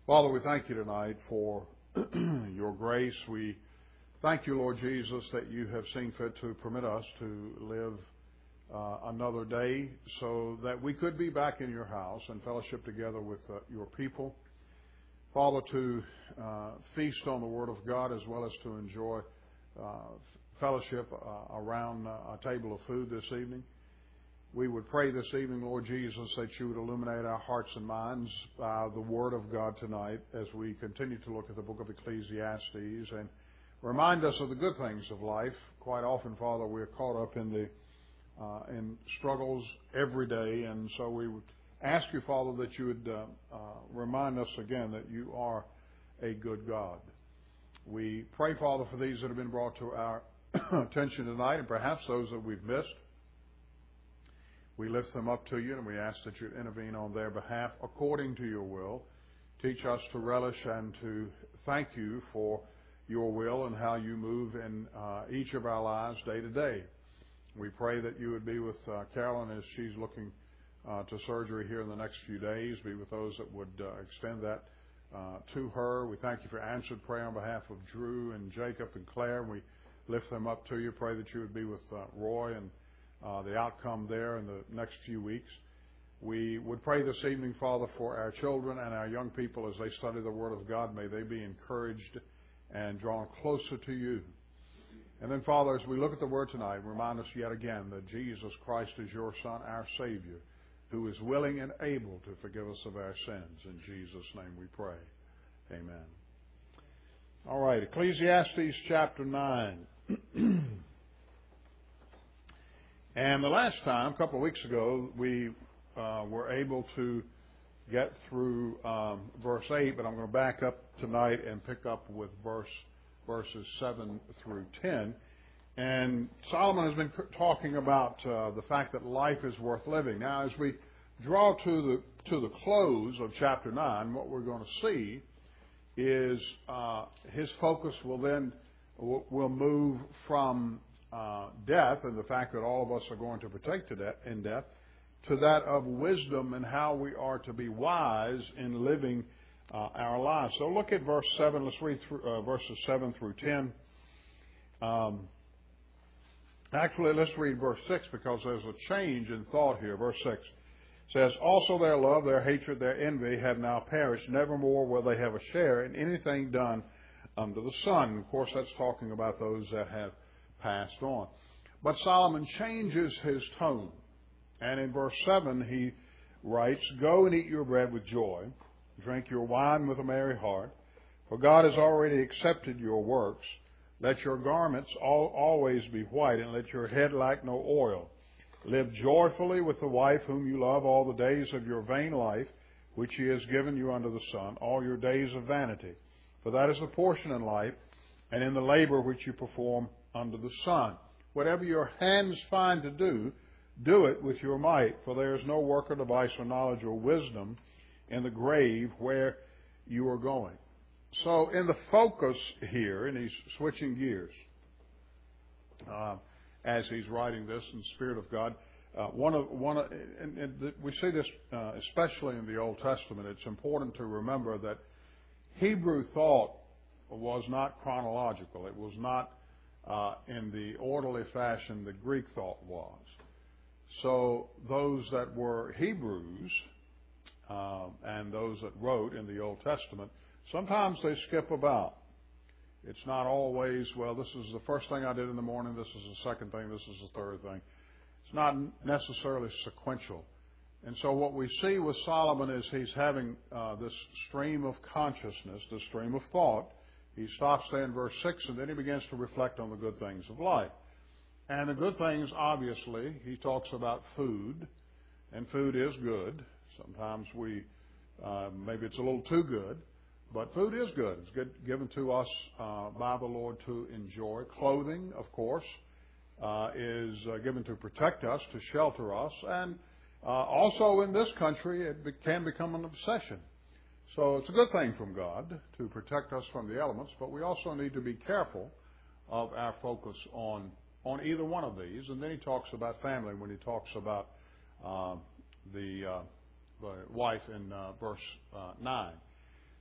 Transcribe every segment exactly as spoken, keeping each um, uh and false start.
Father, we thank you tonight for your grace. We thank you, Lord Jesus, that you have seen fit to permit us to live uh, another day so that we could be back in your house and fellowship together with uh, your people. Father, to uh, feast on the Word of God as well as to enjoy uh, fellowship uh, around uh, a table of food this evening. We would pray this evening, Lord Jesus, that you would illuminate our hearts and minds by the Word of God tonight as we continue to look at the book of Ecclesiastes and remind us of the good things of life. Quite often, Father, we're caught up in the uh, in struggles every day, and so we would ask you, Father, that you would uh, uh, remind us again that you are a good God. We pray, Father, for these that have been brought to our attention tonight and perhaps those that we've missed. We lift them up to you and we ask that you intervene on their behalf according to your will. Teach us to relish and to thank you for your will and how you move in uh, each of our lives day to day. We pray that you would be with uh, Carolyn as she's looking uh, to surgery here in the next few days. Be with those that would uh, extend that uh, to her. We thank you for answered prayer on behalf of Drew and Jacob and Claire. We lift them up to you. Pray that you would be with uh, Roy and Uh, the outcome there in the next few weeks. We would pray this evening, Father, for our children and our young people as they study the Word of God. May they be encouraged and drawn closer to you. And then, Father, as we look at the Word tonight, remind us yet again that Jesus Christ is your Son, our Savior, who is willing and able to forgive us of our sins. In Jesus' name we pray. Amen. All right, Ecclesiastes chapter nine. And the last time, a couple of weeks ago, we uh, were able to get through um, verse eight, but I'm going to back up tonight and pick up with verse verses seven through ten. And Solomon has been talking about uh, the fact that life is worth living. Now, as we draw to the to the close of chapter nine, what we're going to see is uh, his focus will then will move from Uh, death and the fact that all of us are going to partake to death, in death, to that of wisdom and how we are to be wise in living uh, our lives. So look at verse seven. Let's read through, uh, verses seven through ten. Um, actually, let's read verse six because there's a change in thought here. Verse six says, "Also their love, their hatred, their envy have now perished. Nevermore will they have a share in anything done under the sun." Of course, that's talking about those that have passed on. But Solomon changes his tone. And in verse seven he writes, "Go and eat your bread with joy, drink your wine with a merry heart, for God has already accepted your works. Let your garments all, always be white, and let your head lack no oil. Live joyfully with the wife whom you love all the days of your vain life, which he has given you under the sun, all your days of vanity. For that is the portion in life, and in the labor which you perform under the sun. Whatever your hands find to do, do it with your might, for there is no work or device or knowledge or wisdom in the grave where you are going." So in the focus here, and he's switching gears uh, as he's writing this in the Spirit of God, uh, one of one of, and, and the, we see this uh, especially in the Old Testament. It's important to remember that Hebrew thought was not chronological. It was not Uh, in the orderly fashion that Greek thought was. So those that were Hebrews uh, and those that wrote in the Old Testament, sometimes they skip about. It's not always, well, this is the first thing I did in the morning, this is the second thing, this is the third thing. It's not necessarily sequential. And so what we see with Solomon is he's having uh, this stream of consciousness, this stream of thought. He stops there in verse six, and then he begins to reflect on the good things of life. And the good things, obviously, he talks about food, and food is good. Sometimes we, uh, maybe it's a little too good, but food is good. It's good, given to us uh, by the Lord to enjoy. Clothing, of course, uh, is uh, given to protect us, to shelter us, and uh, also in this country it be- can become an obsession. So it's a good thing from God to protect us from the elements, but we also need to be careful of our focus on, on either one of these. And then he talks about family when he talks about uh, the, uh, the wife in uh, verse uh, nine.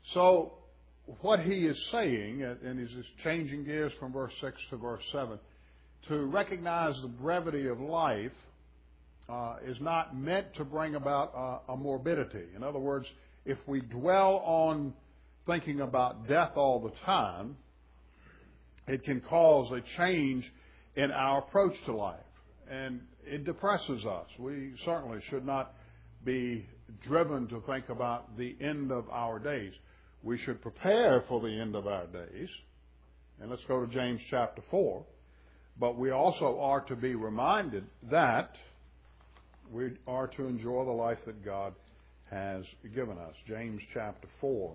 So what he is saying, and he's just changing gears from verse six to verse seven, to recognize the brevity of life uh, is not meant to bring about a, a morbidity. In other words, if we dwell on thinking about death all the time, it can cause a change in our approach to life. And it depresses us. We certainly should not be driven to think about the end of our days. We should prepare for the end of our days. And let's go to James chapter four. But we also are to be reminded that we are to enjoy the life that God has given us. James chapter four.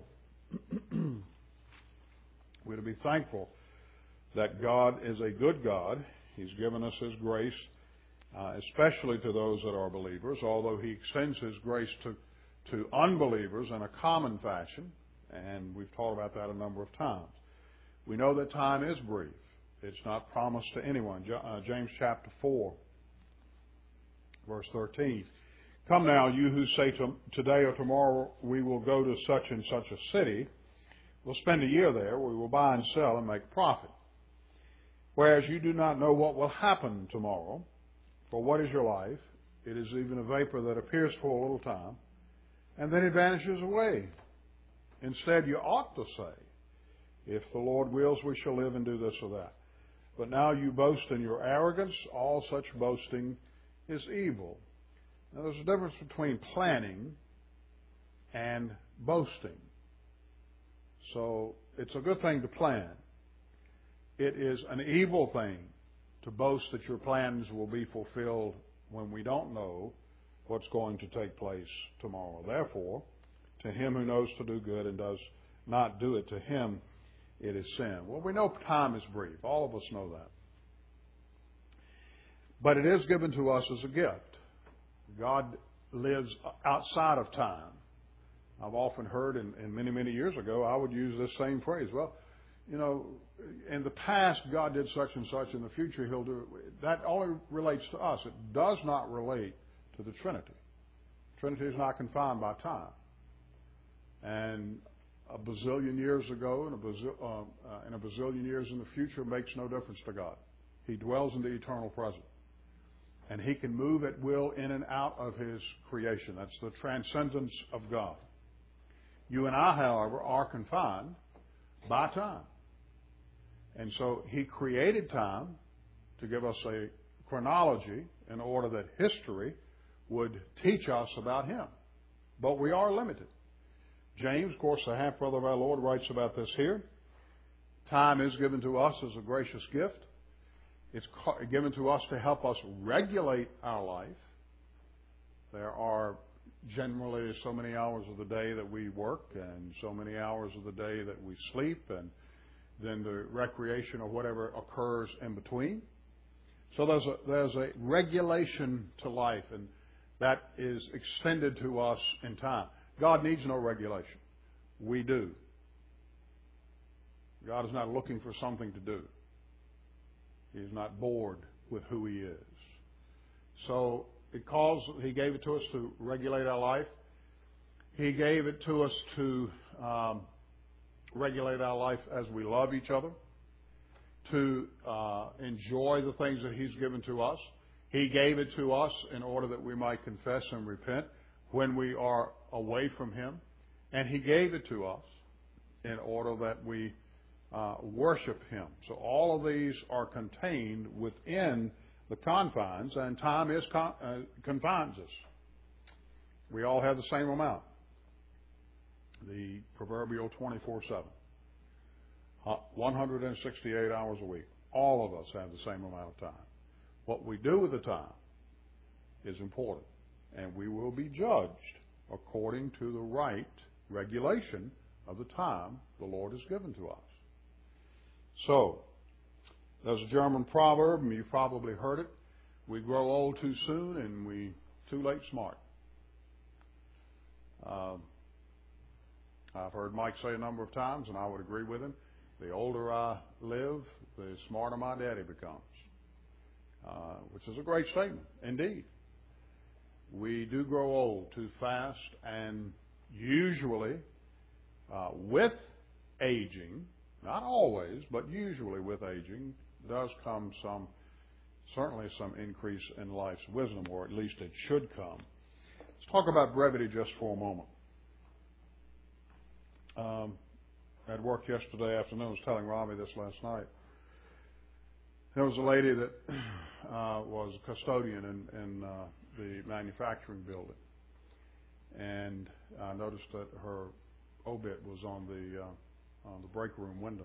We're to be thankful that God is a good God. He's given us His grace, uh, especially to those that are believers, although He extends His grace to, to unbelievers in a common fashion, and we've talked about that a number of times. We know that time is brief. It's not promised to anyone. Uh, James chapter four, verse thirteen. Come now, you who say to, today or tomorrow we will go to such and such a city. We'll spend a year there. We will buy and sell and make profit. Whereas you do not know what will happen tomorrow. For what is your life? It is even a vapor that appears for a little time, and then it vanishes away. Instead, you ought to say, if the Lord wills, we shall live and do this or that. But now you boast in your arrogance. All such boasting is evil. Now, there's a difference between planning and boasting. So, it's a good thing to plan. It is an evil thing to boast that your plans will be fulfilled when we don't know what's going to take place tomorrow. Therefore, to him who knows to do good and does not do it, to him it is sin. Well, we know time is brief. All of us know that. But it is given to us as a gift. God lives outside of time. I've often heard, and, and many, many years ago, I would use this same phrase. Well, you know, in the past, God did such and such. In the future, He'll do it. That only relates to us. It does not relate to the Trinity. Trinity is not confined by time. And a bazillion years ago and a, bazil, uh, uh, and a bazillion years in the future makes no difference to God. He dwells in the eternal present. And He can move at will in and out of His creation. That's the transcendence of God. You and I, however, are confined by time. And so He created time to give us a chronology in order that history would teach us about Him. But we are limited. James, of course, the half-brother of our Lord, writes about this here. Time is given to us as a gracious gift. It's given to us to help us regulate our life. There are generally so many hours of the day that we work and so many hours of the day that we sleep, and then the recreation or whatever occurs in between. So there's a, there's a regulation to life, and that is extended to us in time. God needs no regulation. We do. God is not looking for something to do. He's not bored with who He is. So it calls, He gave it to us to regulate our life. He gave it to us to um, regulate our life as we love each other, to uh, enjoy the things that He's given to us. He gave it to us in order that we might confess and repent when we are away from Him. And He gave it to us in order that we uh, worship Him. So all of these are contained within the confines, and time is con- uh, confines us. We all have the same amount, the proverbial twenty-four seven, one hundred sixty-eight hours a week. All of us have the same amount of time. What we do with the time is important, and we will be judged according to the right regulation of the time the Lord has given to us. So, there's a German proverb, and you've probably heard it. We grow old too soon, and we too late smart. Um, I've heard Mike say a number of times, and I would agree with him, the older I live, the smarter my daddy becomes, uh, which is a great statement, indeed. We do grow old too fast, and usually Uh, with aging, not always, but usually with aging, does come some, certainly some increase in life's wisdom, or at least it should come. Let's talk about brevity just for a moment. Um, at work yesterday afternoon, I was telling Robbie this last night. There was a lady that uh, was a custodian in, in uh, the manufacturing building, and I noticed that her obit was on the uh, on the break room window.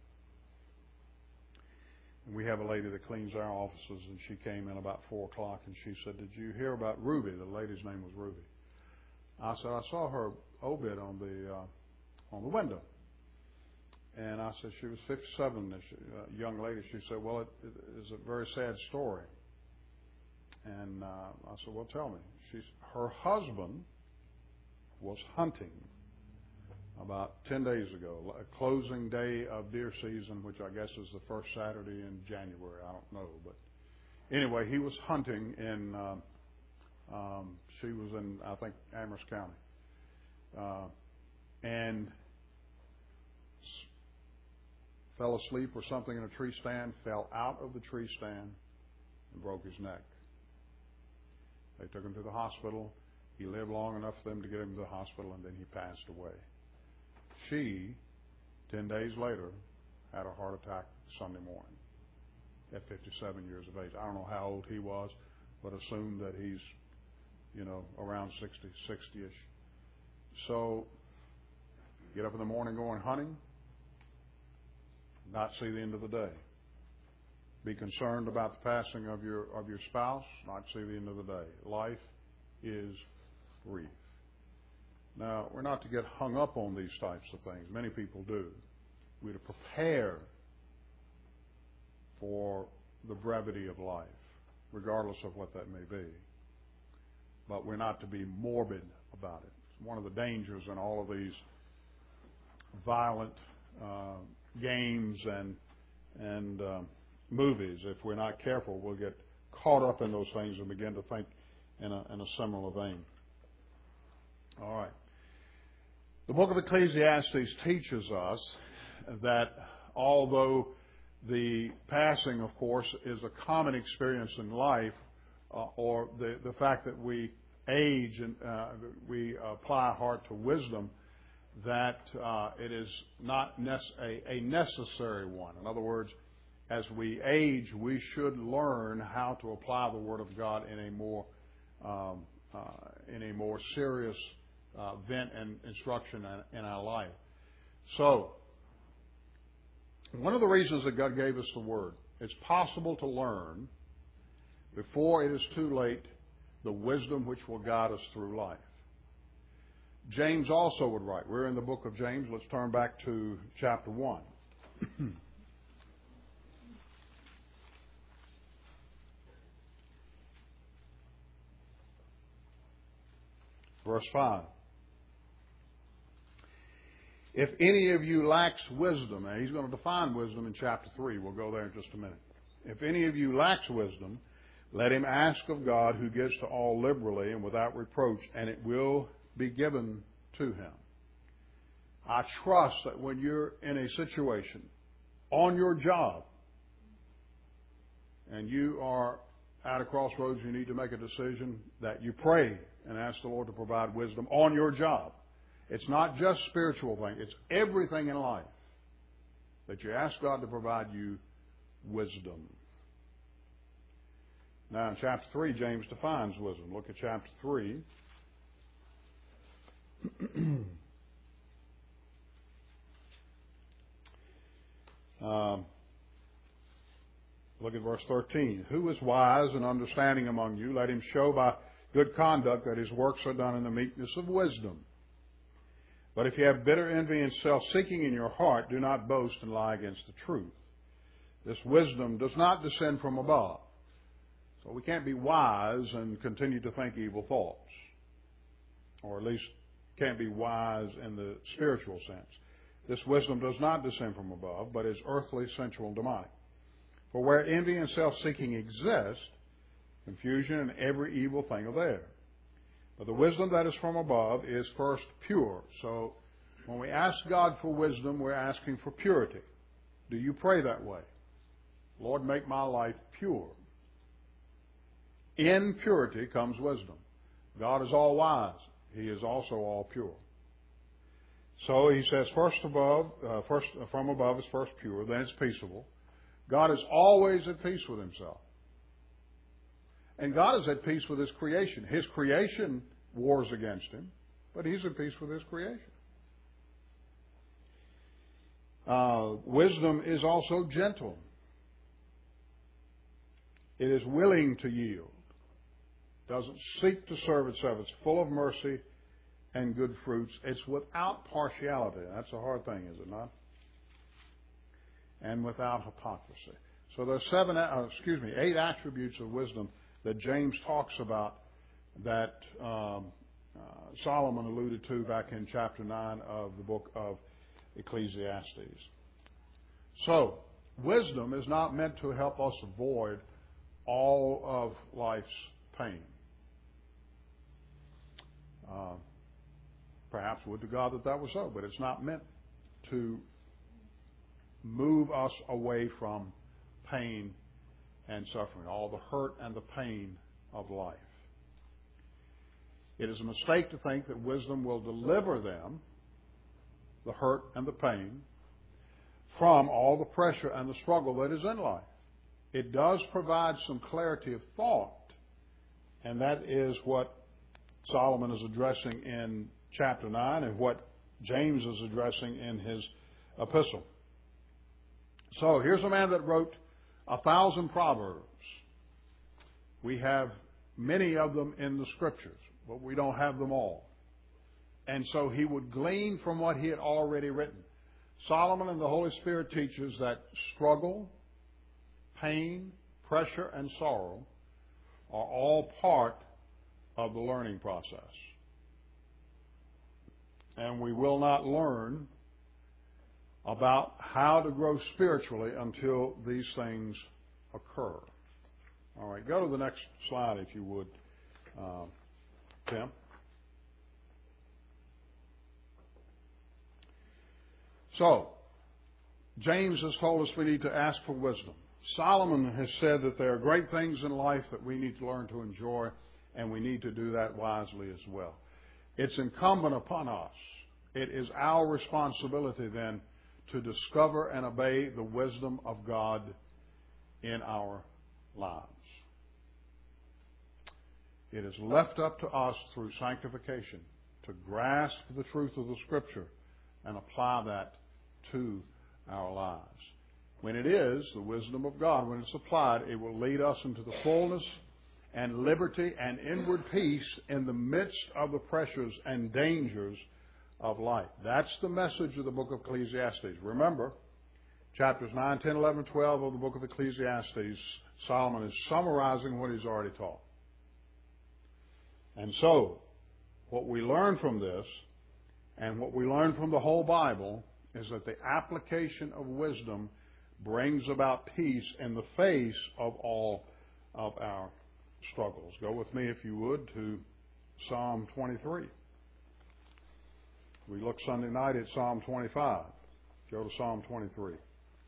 And we have a lady that cleans our offices, and she came in about four o'clock, and she said, "Did you hear about Ruby?" The lady's name was Ruby. I said, "I saw her obit on the uh, on the window." And I said, she was fifty-seven, this uh, young lady. She said, "Well, it, it is a very sad story." And uh, I said, "Well, tell me." She's, her husband was hunting about ten days ago, a closing day of deer season, which I guess is the first Saturday in January. I don't know. But anyway, he was hunting in, uh, um, she was in, I think, Amherst County. Uh, and fell asleep or something in a tree stand, fell out of the tree stand, and broke his neck. They took him to the hospital. He lived long enough for them to get him to the hospital, and then he passed away. She, ten days later, had a heart attack Sunday morning at fifty-seven years of age. I don't know how old he was, but assume that he's, you know, around sixty, sixty-ish. So, get up in the morning going hunting, not see the end of the day. Be concerned about the passing of your of your spouse, not see the end of the day. Life is brief. Now, we're not to get hung up on these types of things. Many people do. We're to prepare for the brevity of life, regardless of what that may be. But we're not to be morbid about it. It's one of the dangers in all of these violent uh, games and and uh, movies. If we're not careful, we'll get caught up in those things and begin to think in a, in a similar vein. All right. The book of Ecclesiastes teaches us that although the passing, of course, is a common experience in life, uh, or the, the fact that we age and uh, we apply heart to wisdom, that uh, it is not nece- a, a necessary one. In other words, as we age, we should learn how to apply the Word of God in a more um, uh, in a more serious uh, vent and instruction in, in our life. So, one of the reasons that God gave us the Word, it's possible to learn before it is too late the wisdom which will guide us through life. James also would write. We're in the book of James. Let's turn back to chapter one. Verse five. If any of you lacks wisdom, and he's going to define wisdom in chapter three. We'll go there in just a minute. If any of you lacks wisdom, let him ask of God, who gives to all liberally and without reproach, and it will be given to him. I trust that when you're in a situation on your job and you are at a crossroads, you need to make a decision, that you pray and ask the Lord to provide wisdom on your job. It's not just spiritual thing. It's everything in life that you ask God to provide you wisdom. Now in chapter three, James defines wisdom. Look at chapter three. um, look at verse thirteen. Who is wise and understanding among you? Let him show by good conduct that his works are done in the meekness of wisdom. But if you have bitter envy and self-seeking in your heart, do not boast and lie against the truth. This wisdom does not descend from above. So we can't be wise and continue to think evil thoughts. Or at least can't be wise in the spiritual sense. This wisdom does not descend from above, but is earthly, sensual, and demonic. For where envy and self-seeking exist, confusion and every evil thing are there. But the wisdom that is from above is first pure. So When we ask God for wisdom, we're asking for purity. Do you pray that way? Lord, make my life pure. In purity comes wisdom. God is all wise. He is also all pure. So he says, first above, uh, first from above is first pure, then it's peaceable. God is always at peace with himself. And God is at peace with his creation. His creation wars against him, but he's at peace with his creation. Uh, wisdom is also gentle. It is willing to yield. Doesn't seek to serve itself. It's full of mercy and good fruits. It's without partiality. That's a hard thing, is it not? And without hypocrisy. So there are seven, uh, excuse me, eight attributes of wisdom that James talks about that um, uh, Solomon alluded to back in chapter nine of the book of Ecclesiastes. So, wisdom is not meant to help us avoid all of life's pain. Uh, perhaps would to God that that was so, but it's not meant to move us away from pain and suffering, all the hurt and the pain of life. It is a mistake to think that wisdom will deliver them, the hurt and the pain, from all the pressure and the struggle that is in life. It does provide some clarity of thought, and that is what Solomon is addressing in chapter nine and what James is addressing in his epistle. So here's a man that wrote a thousand proverbs. We have many of them in the Scriptures, but we don't have them all. And so he would glean from what he had already written. Solomon and the Holy Spirit teaches that struggle, pain, pressure, and sorrow are all part of the learning process. And we will not learn about how to grow spiritually until these things occur. All right, go to the next slide if you would, uh, Tim. So, James has told us we need to ask for wisdom. Solomon has said that there are great things in life that we need to learn to enjoy, and we need to do that wisely as well. It's incumbent upon us. It is our responsibility then to discover and obey the wisdom of God in our lives. It is left up to us through sanctification to grasp the truth of the Scripture and apply that to our lives. When it is the wisdom of God, when it's applied, it will lead us into the fullness and liberty and inward peace in the midst of the pressures and dangers of life. That's the message of the book of Ecclesiastes. Remember, chapters nine, ten, eleven, twelve of the book of Ecclesiastes, Solomon is summarizing what he's already taught. And so, what we learn from this, and what we learn from the whole Bible, is that the application of wisdom brings about peace in the face of all of our struggles. Go with me, if you would, to Psalm twenty-three. We looked Sunday night at Psalm twenty-five. Go to Psalm twenty-three.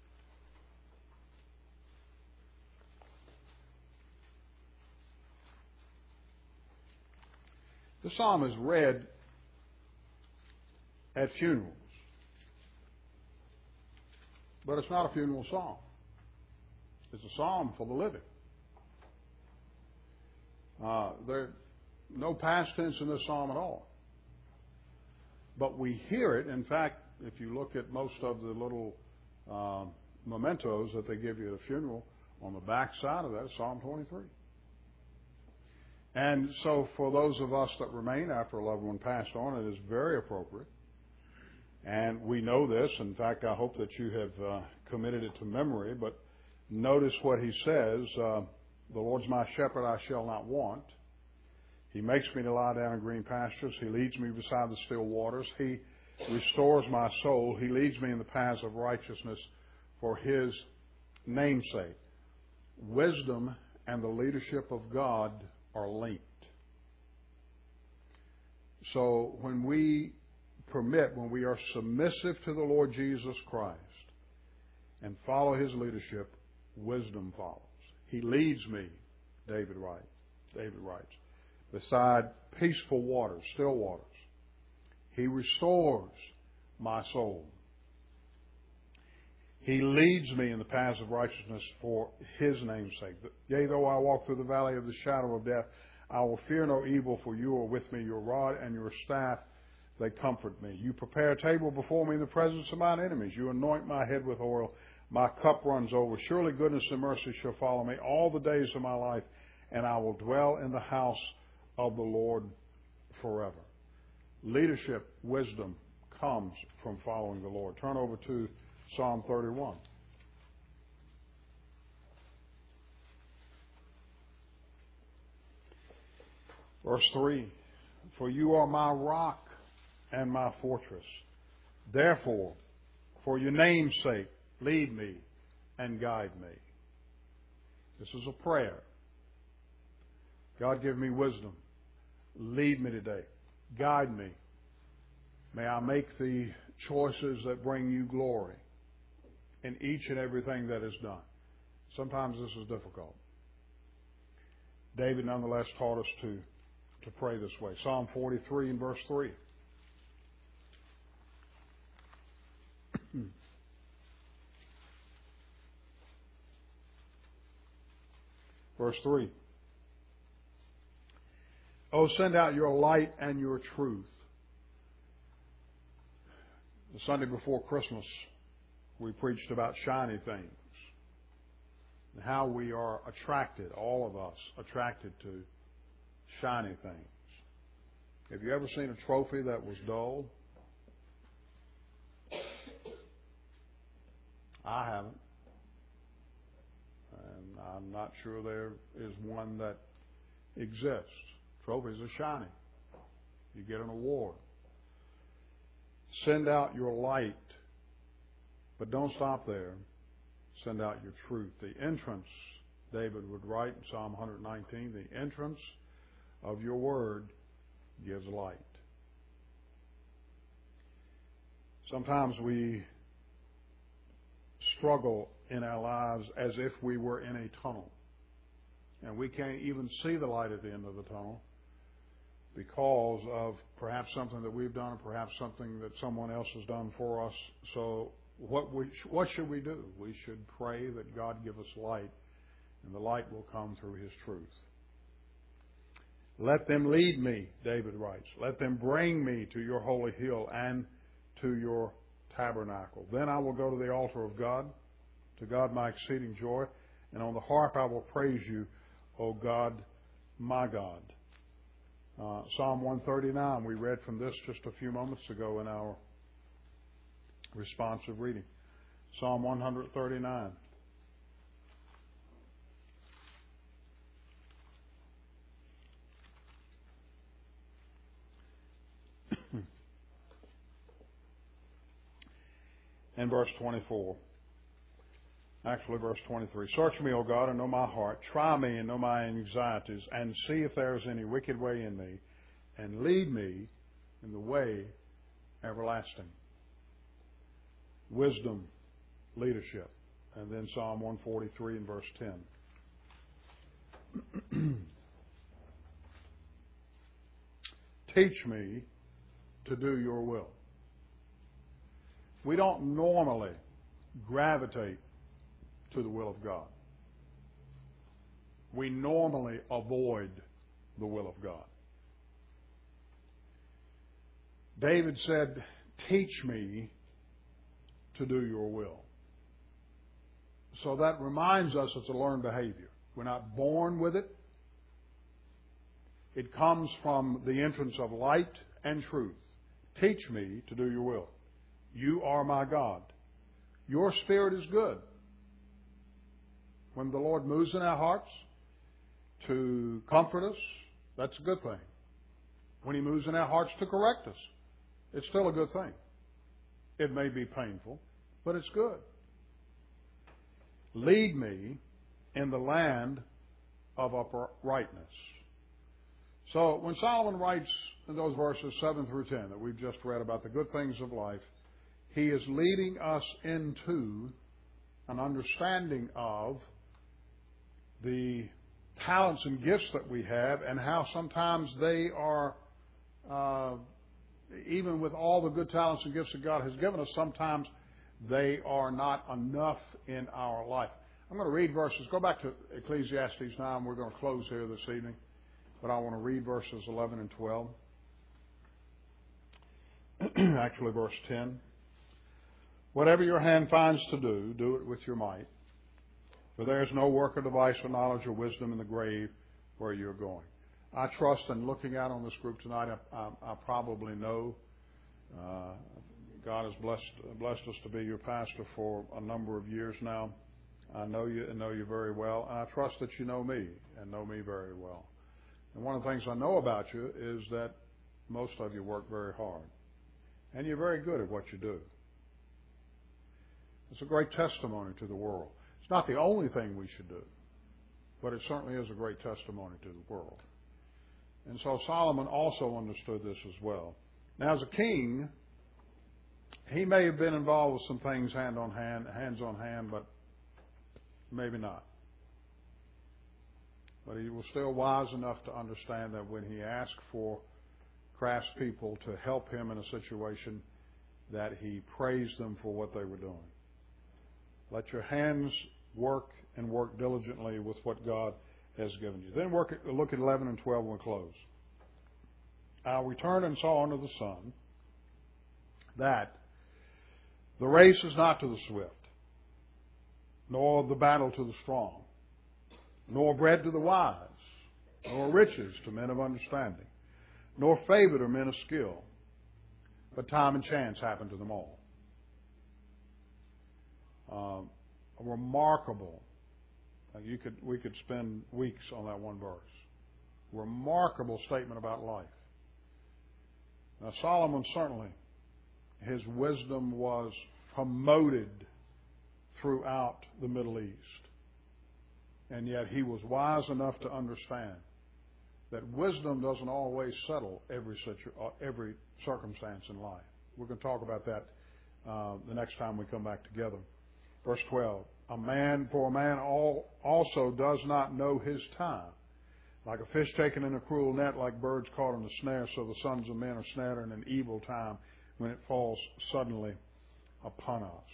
The psalm is read at funerals, but it's not a funeral psalm. It's a psalm for the living. Uh, there's no past tense in this psalm at all. But we hear it. In fact, if you look at most of the little uh, mementos that they give you at a funeral, on the back side of that is Psalm twenty-three. And so for those of us that remain after a loved one passed on, it is very appropriate. And we know this. In fact, I hope that you have uh, committed it to memory. But notice what he says. Uh, the Lord's my shepherd, I shall not want. He makes me to lie down in green pastures. He leads me beside the still waters. He restores my soul. He leads me in the paths of righteousness for His name's sake. Wisdom and the leadership of God are linked. So when we permit, when we are submissive to the Lord Jesus Christ and follow His leadership, wisdom follows. He leads me, David writes, David writes, beside peaceful waters, still waters. He restores my soul. He leads me in the paths of righteousness for His name's sake. Yea, though I walk through the valley of the shadow of death, I will fear no evil, for you are with me. Your rod and your staff, they comfort me. You prepare a table before me in the presence of mine enemies. You anoint my head with oil. My cup runs over. Surely goodness and mercy shall follow me all the days of my life, and I will dwell in the house of the Lord forever. Leadership, wisdom comes from following the Lord. Turn over to Psalm thirty-one. Verse three, for you are my rock and my fortress. Therefore, for your name's sake, lead me and guide me. This is a prayer. God, give me wisdom. Lead me today. Guide me. May I make the choices that bring you glory in each and everything that is done. Sometimes this is difficult. David nonetheless taught us to, to pray this way. Psalm forty-three and verse three. Verse three. Oh, send out your light and your truth. The Sunday before Christmas, we preached about shiny things and how we are attracted, all of us, attracted to shiny things. Have you ever seen a trophy that was dull? I haven't. And I'm not sure there is one that exists. Trophies are shiny. You get an award. Send out your light, but don't stop there. Send out your truth. The entrance, David would write in Psalm one nineteen, the entrance of your word gives light. Sometimes we struggle in our lives as if we were in a tunnel, and we can't even see the light at the end of the tunnel because of perhaps something that we've done or perhaps something that someone else has done for us. So what we what should we do? We should pray that God give us light, and the light will come through His truth. Let them lead me, David writes. Let them bring me to your holy hill and to your tabernacle. Then I will go to the altar of God, to God my exceeding joy, and on the harp I will praise you, O God, my God. Uh, Psalm one thirty-nine, we read from this just a few moments ago in our responsive reading. Psalm one thirty-nine. And verse twenty-four. Actually, verse twenty-three. Search me, O God, and know my heart. Try me and know my anxieties, and see if there is any wicked way in me, and lead me in the way everlasting. Wisdom, leadership. And then Psalm one forty-three and verse ten. Teach me to do your will. We don't normally gravitate to the will of God. We normally avoid the will of God. David said, teach me to do your will. So that reminds us it's a learned behavior. We're not born with it. It comes from the entrance of light and truth. Teach me to do your will. You are my God. Your Spirit is good. When the Lord moves in our hearts to comfort us, that's a good thing. When He moves in our hearts to correct us, it's still a good thing. It may be painful, but it's good. Lead me in the land of uprightness. So when Solomon writes in those verses seven through ten that we've just read about the good things of life, he is leading us into an understanding of the talents and gifts that we have and how sometimes they are, uh, even with all the good talents and gifts that God has given us, sometimes they are not enough in our life. I'm going to read verses. Go back to Ecclesiastes nine. We're going to close here this evening. But I want to read verses eleven and twelve. Actually, verse ten. Whatever your hand finds to do, do it with your might. For there is no work or device or knowledge or wisdom in the grave where you're going. I trust, in looking out on this group tonight, I, I, I probably know uh, God has blessed blessed us to be your pastor for a number of years now. I know you and know you very well, and I trust that you know me and know me very well. And one of the things I know about you is that most of you work very hard, and you're very good at what you do. It's a great testimony to the world. It's not the only thing we should do, but it certainly is a great testimony to the world. And so Solomon also understood this as well. Now, as a king, he may have been involved with some things hand on hand, hands on hand, but maybe not. But he was still wise enough to understand that when he asked for craftspeople to help him in a situation, that he praised them for what they were doing. Let your hands work and work diligently with what God has given you. Then work at, look at eleven and twelve when we close. I returned and saw under the sun that the race is not to the swift, nor the battle to the strong, nor bread to the wise, nor riches to men of understanding, nor favor to men of skill, but time and chance happen to them all. Um, a remarkable, you could we could spend weeks on that one verse. Remarkable statement about life. Now Solomon, certainly, his wisdom was promoted throughout the Middle East. And yet he was wise enough to understand that wisdom doesn't always settle every situ- every circumstance in life. We're going to talk about that uh, the next time we come back together. Verse twelve, a man, for a man all, also does not know his time. Like a fish taken in a cruel net, like birds caught in a snare, so the sons of men are snared in an evil time when it falls suddenly upon us.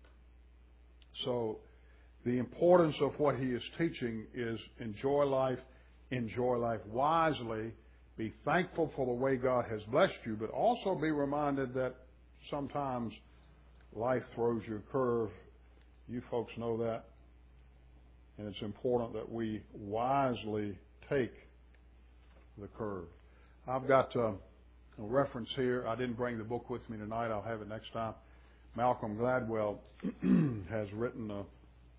So the importance of what he is teaching is enjoy life, enjoy life wisely, be thankful for the way God has blessed you, but also be reminded that sometimes life throws you a curve. You folks know that. And it's important that we wisely take the curve. I've got uh, a reference here. I didn't bring the book with me tonight. I'll have it next time. Malcolm Gladwell has written a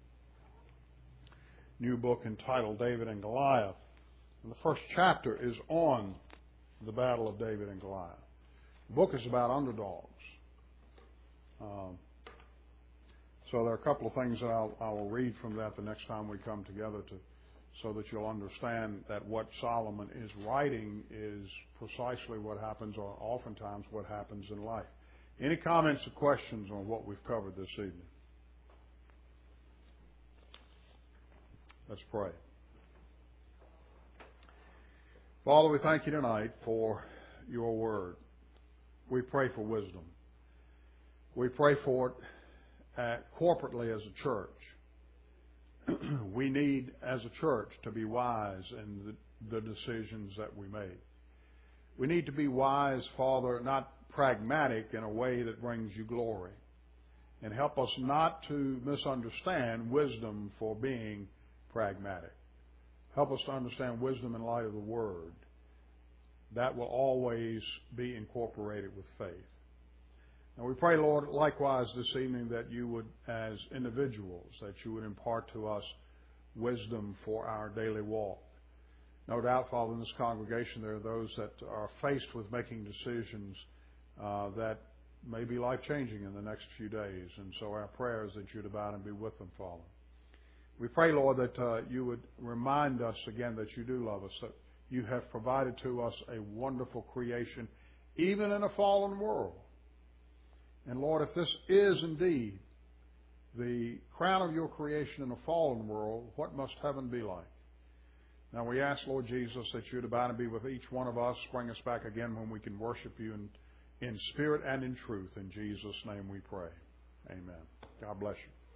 new book entitled David and Goliath. And the first chapter is on the battle of David and Goliath. The book is about underdogs. Um, so there are a couple of things that I'll, I will read from that the next time we come together to, so that you'll understand that what Solomon is writing is precisely what happens, or oftentimes what happens in life. Any comments or questions on what we've covered this evening? Let's pray. Father, we thank you tonight for your word. We pray for wisdom. We pray for it uh, corporately as a church. We need, as a church, to be wise in the, the decisions that we make. We need to be wise, Father, not pragmatic in a way that brings you glory. And help us not to misunderstand wisdom for being pragmatic. Help us to understand wisdom in light of the Word. That will always be incorporated with faith. And we pray, Lord, likewise this evening that you would, as individuals, that you would impart to us wisdom for our daily walk. No doubt, Father, in this congregation there are those that are faced with making decisions uh, that may be life-changing in the next few days. And so our prayer is that you'd abide and be with them, Father. We pray, Lord, that uh, you would remind us again that you do love us, that you have provided to us a wonderful creation, even in a fallen world. And Lord, if this is indeed the crown of your creation in a fallen world, what must heaven be like? Now we ask, Lord Jesus, that you'd abide and be with each one of us. Bring us back again when we can worship you in, in spirit and in truth. In Jesus' name we pray. Amen. God bless you.